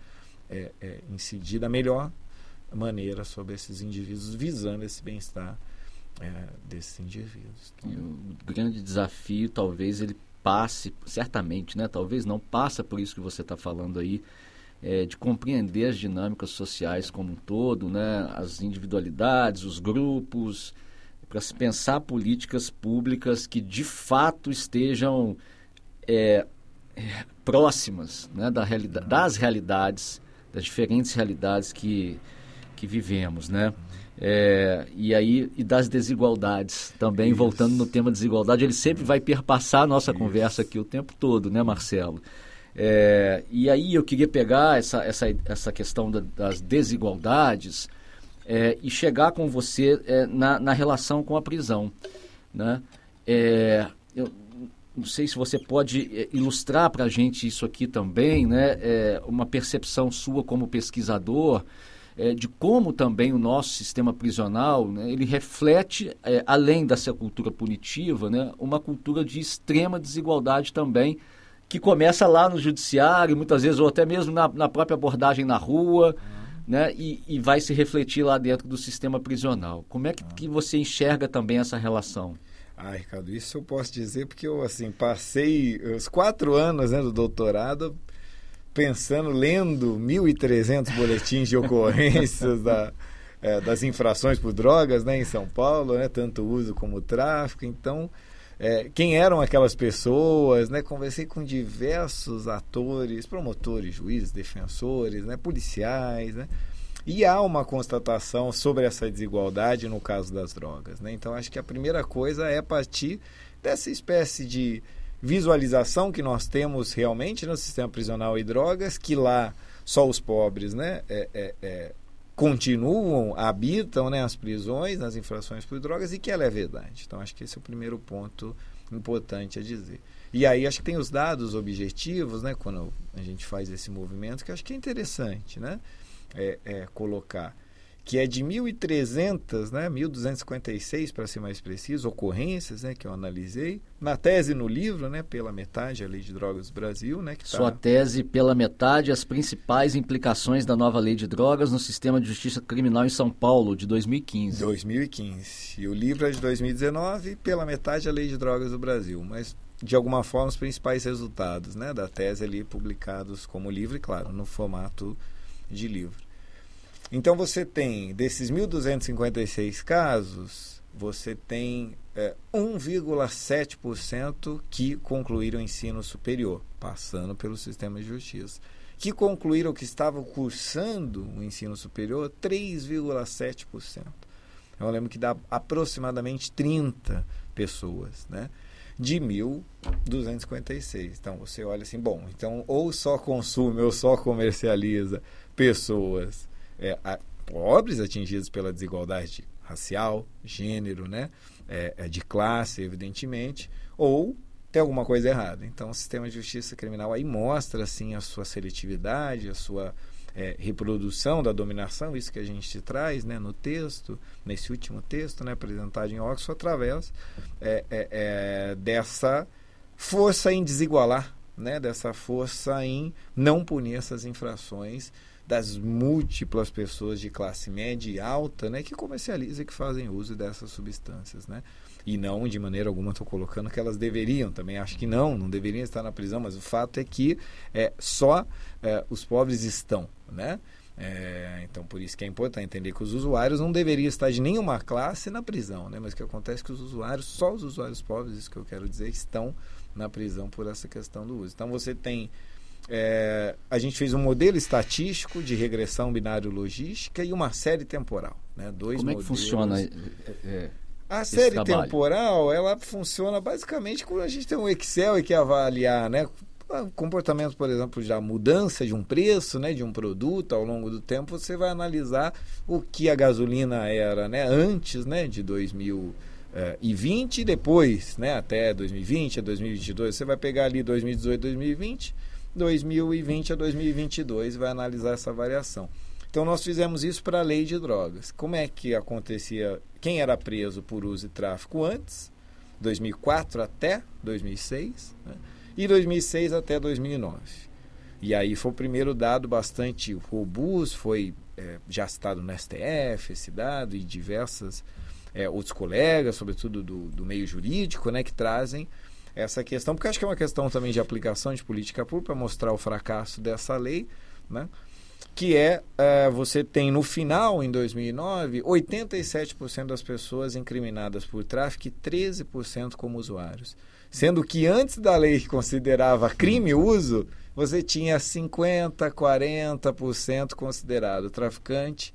incidir da melhor maneira sobre esses indivíduos, visando esse bem-estar desses indivíduos. Então, o grande desafio, talvez ele passe, certamente, né? Talvez não passa por isso que você está falando aí, de compreender as dinâmicas sociais como um todo, né? As individualidades, os grupos, para se pensar políticas públicas que de fato estejam próximas, né? Das realidades, das diferentes realidades que vivemos, né? E das desigualdades também, isso. Voltando no tema desigualdade, ele sempre vai perpassar a nossa conversa aqui o tempo todo, né, Marcelo? E aí eu queria pegar essa questão das desigualdades e chegar com você na relação com a prisão, né? Eu não sei se você pode ilustrar para a gente isso aqui também, né? Uma percepção sua como pesquisador, de como também o nosso sistema prisional, né, ele reflete, além dessa cultura punitiva, né, uma cultura de extrema desigualdade também, que começa lá no judiciário, muitas vezes, ou até mesmo na própria abordagem na rua, né, e vai se refletir lá dentro do sistema prisional. Como é que você enxerga também essa relação? Ricardo, isso eu posso dizer porque eu passei os 4 anos, né, do doutorado pensando, lendo 1.300 boletins de ocorrências das infrações por drogas, né, em São Paulo, né, tanto uso como tráfico. Então, quem eram aquelas pessoas, né, conversei com diversos atores, promotores, juízes, defensores, né, policiais, né, e há uma constatação sobre essa desigualdade no caso das drogas, né. Então, acho que a primeira coisa é partir dessa espécie de visualização que nós temos realmente no sistema prisional e drogas, que lá só os pobres, né, continuam, habitam, né, as prisões, nas infrações por drogas, e que ela é verdade. Então, acho que esse é o primeiro ponto importante a dizer. E aí, acho que tem os dados objetivos, né, quando a gente faz esse movimento, que acho que é interessante, né, colocar, que é de 1.300, né, 1.256 para ser mais preciso, ocorrências, né, que eu analisei. Na tese, no livro, né, Pela Metade, a Lei de Drogas do Brasil. Né, que Sua tese, Pela Metade, as principais implicações da nova Lei de Drogas no sistema de justiça criminal em São Paulo, de 2015. 2015. E o livro é de 2019, Pela Metade, a Lei de Drogas do Brasil. Mas, de alguma forma, os principais resultados, né, da tese ali publicados como livro e, claro, no formato de livro. Então, você tem, desses 1.256 casos, você tem 1,7% que concluíram o ensino superior, passando pelo sistema de justiça. Que concluíram que estavam cursando o ensino superior, 3,7%. Eu lembro que dá aproximadamente 30 pessoas, né? De 1.256. Então, você olha assim, bom, então ou só consome ou só comercializa pessoas pobres, atingidas pela desigualdade racial, gênero, né? De classe, evidentemente, ou tem alguma coisa errada. Então, o sistema de justiça criminal aí mostra assim, a sua seletividade, a sua reprodução da dominação, isso que a gente traz, né, no texto, nesse último texto, né, apresentado em Oxford, através dessa força em desigualar, né, dessa força em não punir essas infrações das múltiplas pessoas de classe média e alta, né, que comercializam e que fazem uso dessas substâncias, né? E não, de maneira alguma, estou colocando que elas deveriam, também acho que não deveriam estar na prisão, mas o fato é que só os pobres estão, né? Então, por isso que é importante entender que os usuários não deveriam estar de nenhuma classe na prisão, né? Mas o que acontece é que os usuários, só os usuários pobres, isso que eu quero dizer, estão na prisão por essa questão do uso. Então, você tem... a gente fez um modelo estatístico de regressão binário-logística e uma série temporal, né? Como é que funciona a série trabalho? Temporal, ela funciona basicamente quando a gente tem um Excel e quer avaliar, né, o comportamento, por exemplo, da mudança de um preço, né, de um produto ao longo do tempo. Você vai analisar o que a gasolina era, né, antes, né, de 2020 e depois, né, até 2020 a 2022. Você vai pegar ali 2018, 2020, 2020 a 2022 e vai analisar essa variação. Então, nós fizemos isso para a lei de drogas. Como é que acontecia? Quem era preso por uso e tráfico antes, 2004 até 2006, né? E 2006 até 2009. E aí foi o primeiro dado bastante robusto, foi já citado no STF, esse dado, e diversas outros colegas, sobretudo do meio jurídico, né, que trazem essa questão, porque acho que é uma questão também de aplicação de política pública, para mostrar o fracasso dessa lei, né? Que você tem no final, em 2009, 87% das pessoas incriminadas por tráfico e 13% como usuários. Sendo que antes da lei que considerava crime uso, você tinha 50%, 40% considerado traficante,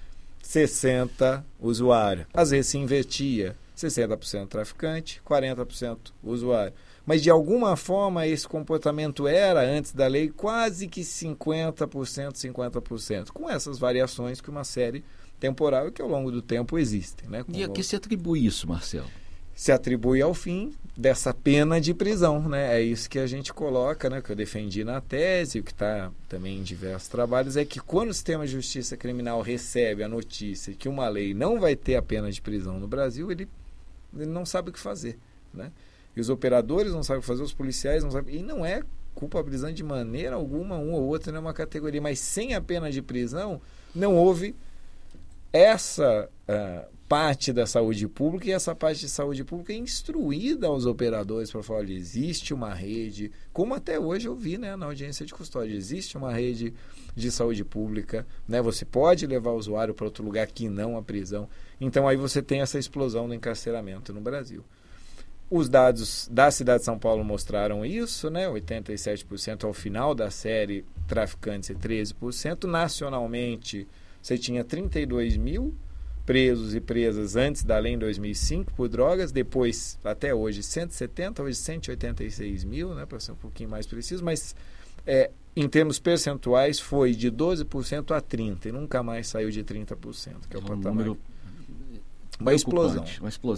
60% usuário. Às vezes se invertia, 60% traficante, 40% usuário. Mas, de alguma forma, esse comportamento era, antes da lei, quase que 50%, 50%, com essas variações que uma série temporal e que, ao longo do tempo, existem. Né? E a que se atribui isso, Marcelo? Se atribui ao fim dessa pena de prisão, né? É isso que a gente coloca, né? Que eu defendi na tese, o que está também em diversos trabalhos, é que quando o sistema de justiça criminal recebe a notícia que uma lei não vai ter a pena de prisão no Brasil, ele não sabe o que fazer, né? E os operadores não sabem o que fazer, os policiais não sabem. E não é culpabilizando de maneira alguma um ou outro, não é uma categoria. Mas sem a pena de prisão, não houve essa parte da saúde pública, e essa parte de saúde pública é instruída aos operadores para falar: olha, existe uma rede, como até hoje eu vi, né, na audiência de custódia, existe uma rede de saúde pública, né, você pode levar o usuário para outro lugar que não a prisão. Então aí você tem essa explosão do encarceramento no Brasil. Os dados da cidade de São Paulo mostraram isso, né? 87% ao final da série, traficantes e 13%. Nacionalmente, você tinha 32 mil presos e presas antes da lei em 2005 por drogas, depois, até hoje, 170, hoje 186 mil, né? Para ser um pouquinho mais preciso, mas em termos percentuais foi de 12% a 30%, e nunca mais saiu de 30%, que é o patamar. Uma explosão.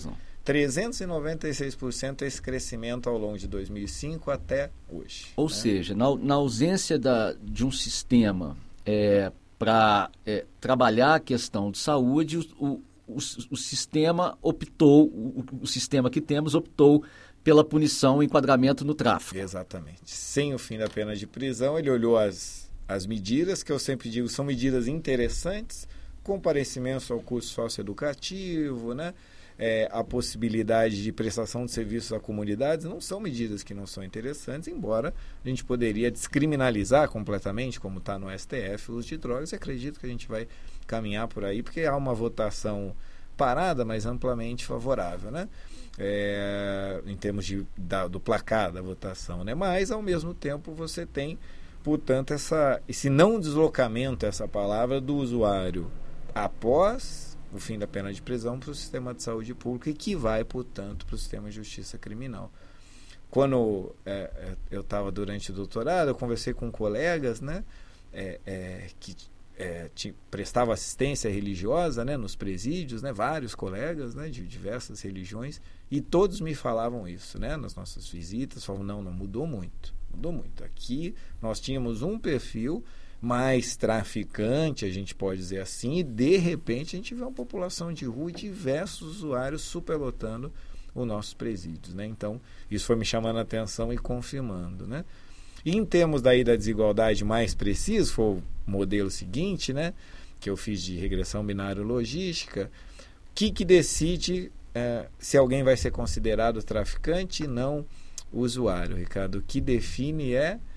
396% esse crescimento ao longo de 2005 até hoje. Ou seja, na ausência de um sistema para trabalhar a questão de saúde, o sistema optou, o sistema que temos optou pela punição e enquadramento no tráfico. Exatamente. Sem o fim da pena de prisão, ele olhou as medidas, que eu sempre digo, são medidas interessantes, comparecimento ao curso socioeducativo, né? A possibilidade de prestação de serviços a comunidades, não são medidas que não são interessantes, embora a gente poderia descriminalizar completamente, como está no STF, o uso de drogas, e acredito que a gente vai caminhar por aí, porque há uma votação parada, mas amplamente favorável, né? Em termos do placar da votação, né? Mas, ao mesmo tempo, você tem, portanto, esse não deslocamento, essa palavra, do usuário após o fim da pena de prisão para o sistema de saúde pública e que vai, portanto, para o sistema de justiça criminal. Quando eu estava durante o doutorado, eu conversei com colegas, né, que prestavam assistência religiosa, né, nos presídios, né, vários colegas, né, de diversas religiões, e todos me falavam isso, né, nas nossas visitas, falavam, não, mudou muito. Aqui nós tínhamos um perfil mais traficante, a gente pode dizer assim, e de repente a gente vê uma população de rua e diversos usuários superlotando os nossos presídios, né? Então, isso foi me chamando a atenção e confirmando, né? E em termos daí da desigualdade mais preciso, foi o modelo seguinte, né? Que eu fiz de regressão binário-logística, que decide se alguém vai ser considerado traficante e não usuário, Ricardo. O que define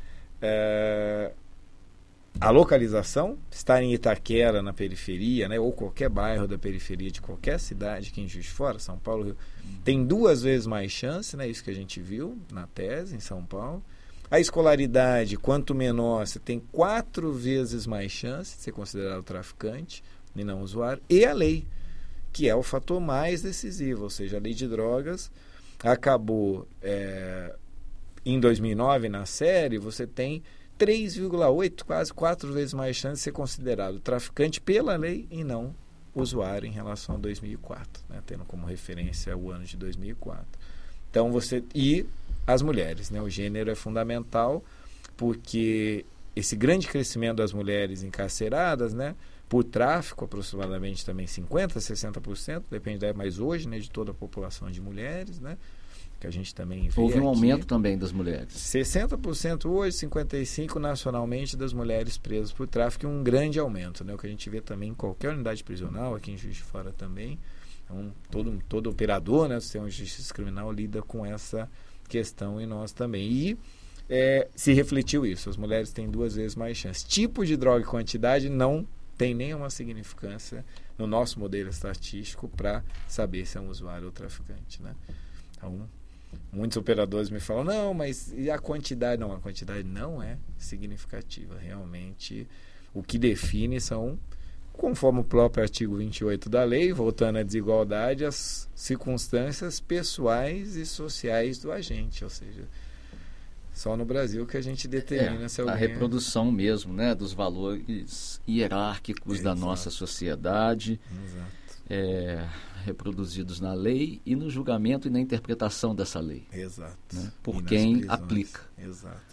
a localização, estar em Itaquera, na periferia, né, ou qualquer bairro da periferia de qualquer cidade aqui em Juiz de Fora, São Paulo, Rio, tem 2 vezes mais chance, né, isso que a gente viu na tese em São Paulo. A escolaridade, quanto menor, você tem 4 vezes mais chance de ser considerado traficante e não usuário. E a lei, que é o fator mais decisivo, ou seja, a lei de drogas acabou em 2009, na série, você tem 3,8, quase 4 vezes mais chance de ser considerado traficante pela lei e não usuário em relação a 2004, né? Tendo como referência o ano de 2004. Então, e as mulheres, né? O gênero é fundamental porque esse grande crescimento das mulheres encarceradas, né? Por tráfico, aproximadamente também 50%, 60%, depende, mas hoje, né, de toda a população de mulheres, né? Que a gente também vê. Houve um aumento também das mulheres. 60% hoje, 55% nacionalmente das mulheres presas por tráfico, e um grande aumento, né? O que a gente vê também em qualquer unidade prisional, aqui em Juiz de Fora também. Então, todo operador, né, do sistema de justiça criminal lida com essa questão, e nós também. E se refletiu isso, as mulheres têm 2 vezes mais chance. Tipo de droga e quantidade não tem nenhuma significância no nosso modelo estatístico para saber se é um usuário ou traficante, né? Então, muitos operadores me falam, não, mas e a quantidade? Não, a quantidade não é significativa. Realmente, o que define são, conforme o próprio artigo 28 da lei, voltando à desigualdade, as circunstâncias pessoais e sociais do agente. Ou seja, só no Brasil que a gente determina se alguém... A reprodução mesmo, né, dos valores hierárquicos da nossa sociedade. Exato. Reproduzidos na lei e no julgamento e na interpretação dessa lei. Exato. Né? Por quem prisões. aplica. Exato.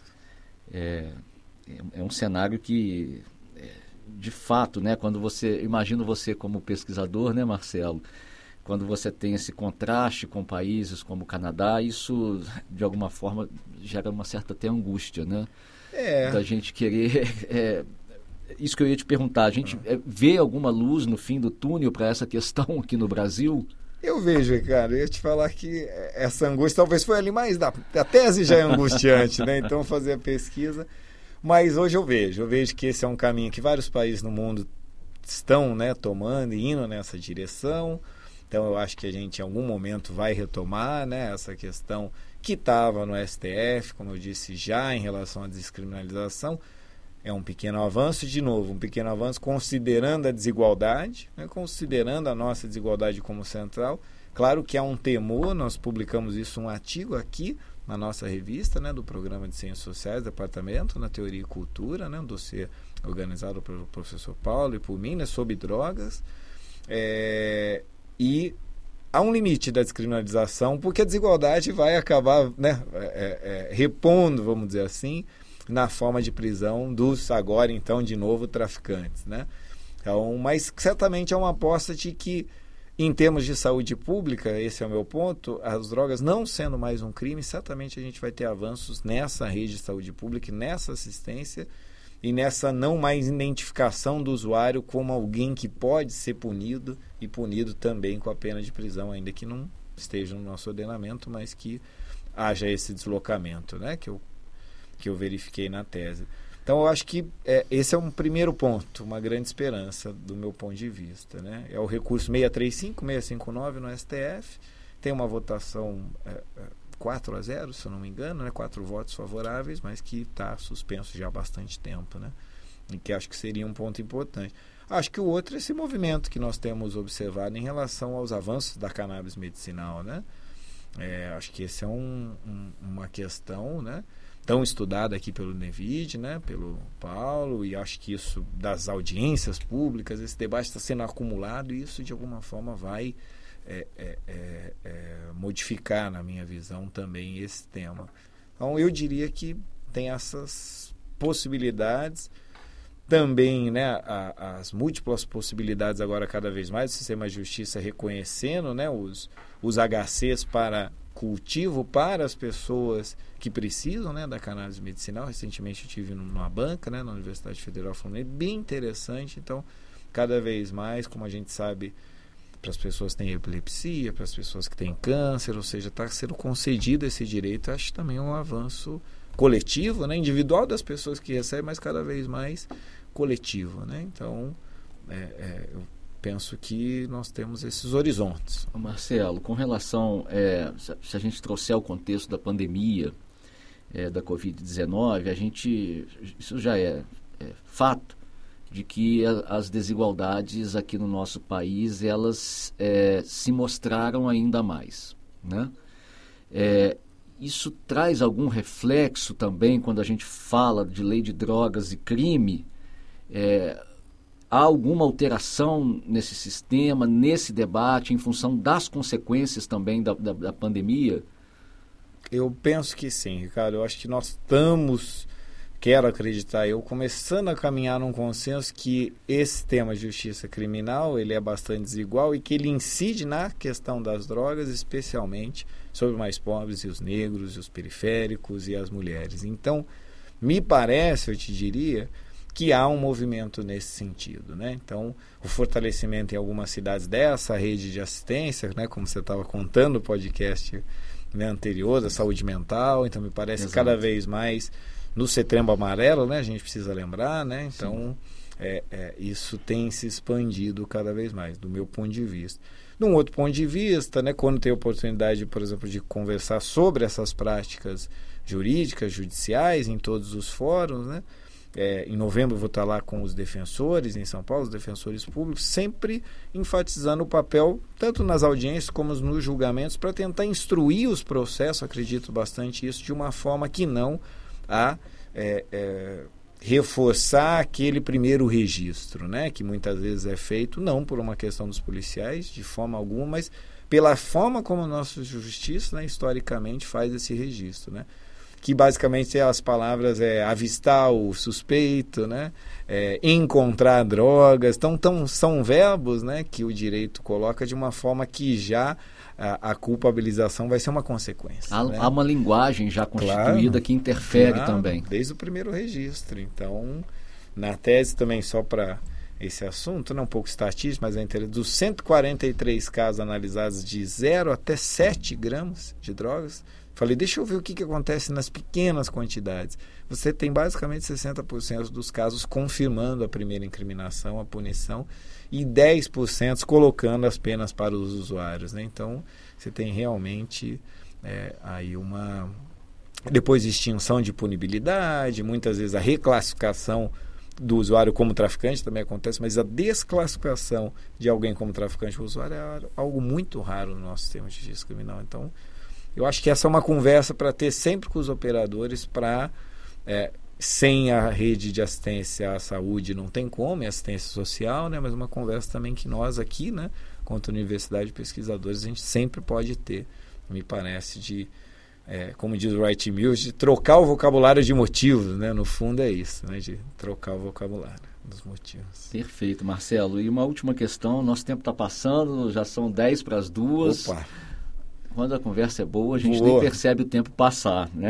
É um cenário que, de fato, né, quando imagino você como pesquisador, né, Marcelo, quando você tem esse contraste com países como o Canadá, isso, de alguma forma, gera uma certa até angústia, né? Da gente querer... Isso que eu ia te perguntar, a gente vê alguma luz no fim do túnel para essa questão aqui no Brasil? Eu vejo, cara, eu ia te falar que essa angústia talvez foi ali mais a tese já é angustiante, né? Então fazer a pesquisa, mas hoje eu vejo que esse é um caminho que vários países no mundo estão, né, tomando e indo nessa direção. Então eu acho que a gente em algum momento vai retomar, né, essa questão que estava no STF, como eu disse já, em relação à descriminalização. É um pequeno avanço, de novo, um pequeno avanço considerando a desigualdade, né, considerando a nossa desigualdade como central. Claro que há um temor, nós publicamos isso, um artigo aqui na nossa revista, né, do Programa de Ciências Sociais, Departamento na Teoria e Cultura, né, um dossiê organizado pelo professor Paulo e por mim, né, sobre drogas. E há um limite da descriminalização, porque a desigualdade vai acabar, né, repondo, vamos dizer assim, na forma de prisão dos, agora então, de novo, traficantes, né? Então, mas certamente é uma aposta de que, em termos de saúde pública, esse é o meu ponto, as drogas não sendo mais um crime, certamente a gente vai ter avanços nessa rede de saúde pública, nessa assistência e nessa não mais identificação do usuário como alguém que pode ser punido e punido também com a pena de prisão, ainda que não esteja no nosso ordenamento, mas que haja esse deslocamento, né, que eu verifiquei na tese. Então, eu acho que esse é um primeiro ponto, uma grande esperança do meu ponto de vista, né? É o recurso 635, 659 no STF, tem uma votação 4-0, se eu não me engano, né? 4 votos favoráveis, mas que está suspenso já há bastante tempo, né? E que acho que seria um ponto importante. Acho que o outro é esse movimento que nós temos observado em relação aos avanços da cannabis medicinal, né? Acho que esse é uma questão, né, tão estudada aqui pelo Nevid, né, pelo Paulo, e acho que isso das audiências públicas, esse debate está sendo acumulado e isso de alguma forma vai modificar, na minha visão, também esse tema. Então eu diria que tem essas possibilidades também, né, as múltiplas possibilidades agora cada vez mais, o sistema de justiça reconhecendo, né, os HCs para cultivo para as pessoas que precisam, né, da cannabis medicinal. Recentemente eu estive numa banca, né, na Universidade Federal Fluminense, bem interessante. Então, cada vez mais, como a gente sabe, para as pessoas que têm epilepsia, para as pessoas que têm câncer, ou seja, está sendo concedido esse direito. Acho também um avanço coletivo, né, individual das pessoas que recebem, mas cada vez mais coletivo, né? Então, eu penso que nós temos esses horizontes. Marcelo, com relação, se a gente trouxer o contexto da pandemia, da Covid-19, isso já é fato de que as desigualdades aqui no nosso país, elas se mostraram ainda mais, né? Isso traz algum reflexo também quando a gente fala de lei de drogas e crime? Há alguma alteração nesse sistema, nesse debate, em função das consequências também da pandemia? Eu penso que sim, Ricardo. Eu acho que nós estamos, quero acreditar começando a caminhar num consenso que esse tema de justiça criminal, ele é bastante desigual e que ele incide na questão das drogas, especialmente sobre os mais pobres e os negros, e os periféricos e as mulheres. Então, me parece, eu te diria, que há um movimento nesse sentido, né? Então, o fortalecimento em algumas cidades dessa rede de assistência, né, como você estava contando no podcast, né, anterior, da saúde mental, então me parece Exato. Cada vez mais no Setembro Amarelo, né, a gente precisa lembrar, né? Então, isso tem se expandido cada vez mais, do meu ponto de vista. De um outro ponto de vista, né, quando tem oportunidade, por exemplo, de conversar sobre essas práticas jurídicas, judiciais, em todos os fóruns, né? Em novembro eu vou estar lá com os defensores em São Paulo, os defensores públicos, sempre enfatizando o papel, tanto nas audiências como nos julgamentos, para tentar instruir os processos, acredito bastante isso, de uma forma que não reforçar aquele primeiro registro, né, que muitas vezes é feito, não por uma questão dos policiais, de forma alguma, mas pela forma como a nossa justiça, né, historicamente faz esse registro, né? Que basicamente as palavras avistar o suspeito, né? Encontrar drogas, então são verbos, né, que o direito coloca de uma forma que já a culpabilização vai ser uma consequência. Há uma linguagem já constituída que interfere também. Desde o primeiro registro. Então, na tese também, só para esse assunto, um pouco estatístico, mas é interessante, dos 143 casos analisados de 0 até 7 gramas de drogas, falei, deixa eu ver o que acontece nas pequenas quantidades. Você tem basicamente 60% dos casos confirmando a primeira incriminação, a punição, e 10% colocando as penas para os usuários, né? Então, você tem realmente aí uma... Depois de extinção de punibilidade, muitas vezes a reclassificação do usuário como traficante também acontece, mas a desclassificação de alguém como traficante ou usuário é algo muito raro no nosso sistema de justiça criminal. Então, eu acho que essa é uma conversa para ter sempre com os operadores para, sem a rede de assistência à saúde não tem como, é assistência social, né? Mas uma conversa também que nós aqui, né, quanto Universidade de Pesquisadores, a gente sempre pode ter, me parece, de como diz o Wright Mills, de trocar o vocabulário de motivos, né? No fundo é isso, né? De trocar o vocabulário dos motivos. Perfeito, Marcelo. E uma última questão, nosso tempo está passando, já são 10:50. Opa! Quando a conversa é boa, a gente nem percebe o tempo passar, né?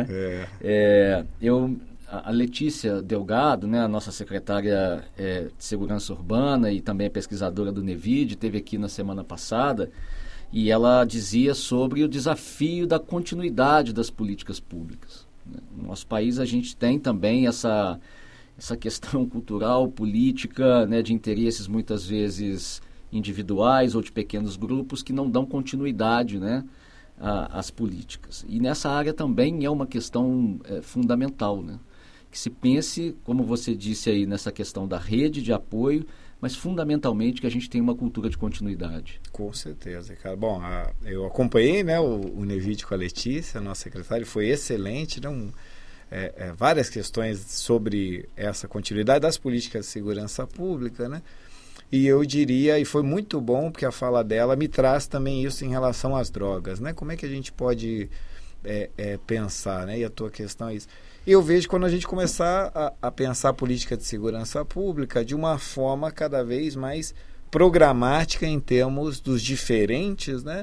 A Letícia Delgado, né, a nossa secretária de Segurança Urbana e também pesquisadora do NEVID, esteve aqui na semana passada e ela dizia sobre o desafio da continuidade das políticas públicas. No nosso país a gente tem também essa questão cultural, política, né, de interesses muitas vezes individuais ou de pequenos grupos que não dão continuidade, né, às políticas. E nessa área também é uma questão fundamental, né? Que se pense, como você disse aí, nessa questão da rede de apoio, mas fundamentalmente que a gente tenha uma cultura de continuidade. Com certeza, cara. Bom, eu acompanhei, né, o NEVID com a Letícia, nossa secretária, foi excelente, né, várias questões sobre essa continuidade das políticas de segurança pública, né? E eu diria, e foi muito bom, porque a fala dela me traz também isso em relação às drogas, né? Como é que a gente pode pensar, né? E a tua questão é isso. Eu vejo quando a gente começar a pensar a política de segurança pública de uma forma cada vez mais programática em termos dos diferentes, né,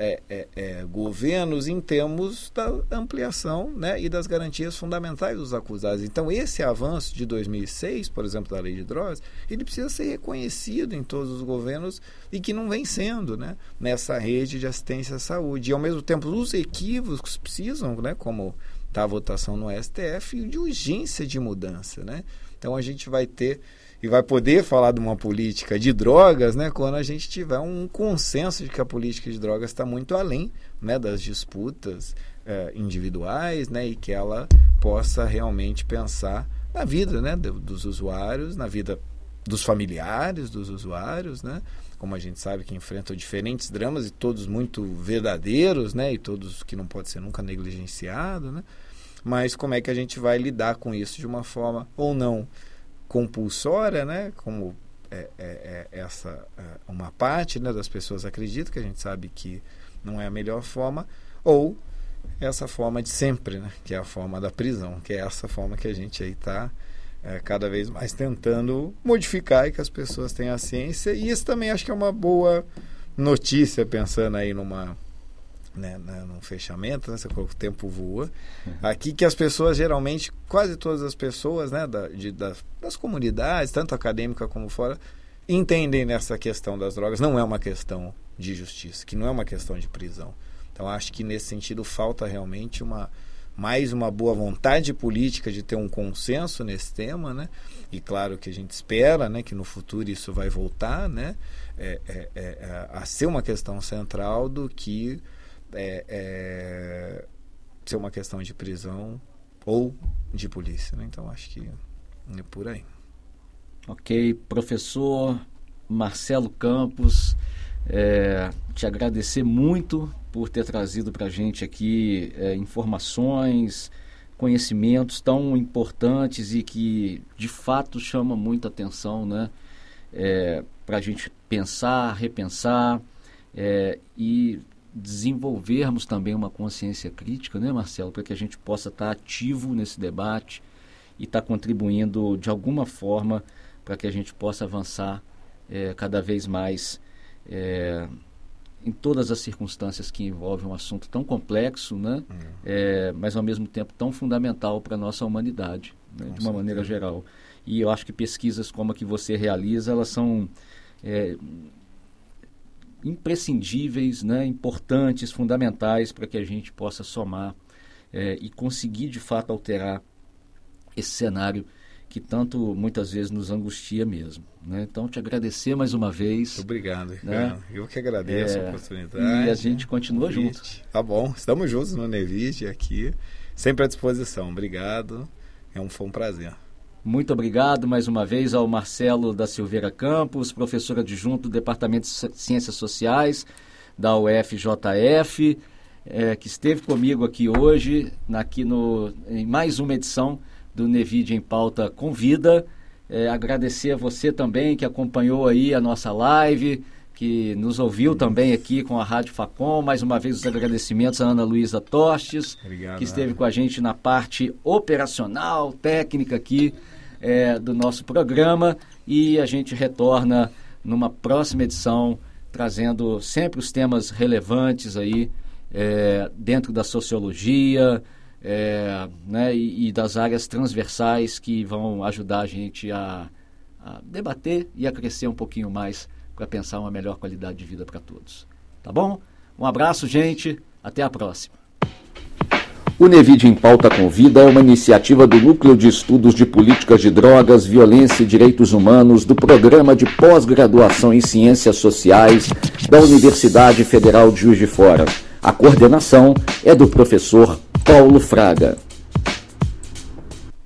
governos, em termos da ampliação, né, e das garantias fundamentais dos acusados. Então, esse avanço de 2006, por exemplo, da Lei de Drogas, ele precisa ser reconhecido em todos os governos e que não vem sendo, né, nessa rede de assistência à saúde. E, ao mesmo tempo, os equívocos precisam, né, como está a votação no STF, e de urgência de mudança, né? Então a gente vai ter e vai poder falar de uma política de drogas, né, quando a gente tiver um consenso de que a política de drogas está muito além, né, das disputas individuais, né, e que ela possa realmente pensar na vida, né, dos usuários, na vida dos familiares dos usuários, né? Como a gente sabe que enfrentam diferentes dramas e todos muito verdadeiros, né? E todos que não pode ser nunca negligenciado, né? Mas como é que a gente vai lidar com isso de uma forma ou não compulsória, né? Como uma parte, né, das pessoas acredita, que a gente sabe que não é a melhor forma, ou essa forma de sempre, né? Que é a forma da prisão, que é essa forma que a gente aí está cada vez mais tentando modificar e que as pessoas tenham a ciência. E isso também acho que é uma boa notícia, pensando aí num fechamento, né? Você falou que o tempo voa. Aqui que as pessoas geralmente, quase todas as pessoas, né, das comunidades, tanto acadêmica como fora, entendem nessa questão das drogas. Não é uma questão de justiça, que não é uma questão de prisão. Então acho que nesse sentido falta realmente mais uma boa vontade política de ter um consenso nesse tema, né? E claro que a gente espera, né, que no futuro isso vai voltar, né, a ser uma questão central do que ser uma questão de prisão ou de polícia, né? Então acho que é por aí. Ok, professor Marcelo Campos, te agradecer muito por ter trazido para a gente aqui informações, conhecimentos tão importantes e que de fato chamam muita atenção, né? Para a gente pensar, repensar e desenvolvermos também uma consciência crítica, né, Marcelo? Para que a gente possa estar ativo nesse debate e estar contribuindo de alguma forma para que a gente possa avançar cada vez mais em todas as circunstâncias que envolvem um assunto tão complexo, né? Mas ao mesmo tempo tão fundamental para a nossa humanidade, né? De uma maneira geral. E eu acho que pesquisas como a que você realiza, elas são imprescindíveis, né? Importantes, fundamentais para que a gente possa somar e conseguir de fato alterar esse cenário que tanto muitas vezes nos angustia mesmo, né? Então, te agradecer mais uma vez. Obrigado, Ricardo. Né? Eu que agradeço a oportunidade. E a gente continua junto. Tá bom, estamos juntos no NEVID aqui, sempre à disposição. Obrigado, foi um prazer. Muito obrigado mais uma vez ao Marcelo da Silveira Campos, professor adjunto do Departamento de Ciências Sociais da UFJF, que esteve comigo aqui hoje, em mais uma edição do NEVID em Pauta Convida. Agradecer a você também que acompanhou aí a nossa live, que nos ouviu também aqui com a Rádio Facom. Mais uma vez os agradecimentos à Ana Luísa Tostes, Obrigado, que esteve com a gente na parte operacional, técnica aqui do nosso programa, e a gente retorna numa próxima edição, trazendo sempre os temas relevantes aí dentro da sociologia, né, e das áreas transversais que vão ajudar a gente a debater e a crescer um pouquinho mais para pensar uma melhor qualidade de vida para todos. Tá bom? Um abraço, gente. Até a próxima. O Nevide em Pauta Convida é uma iniciativa do Núcleo de Estudos de Políticas de Drogas, Violência e Direitos Humanos do Programa de Pós-Graduação em Ciências Sociais da Universidade Federal de Juiz de Fora. A coordenação é do professor Paulo Fraga.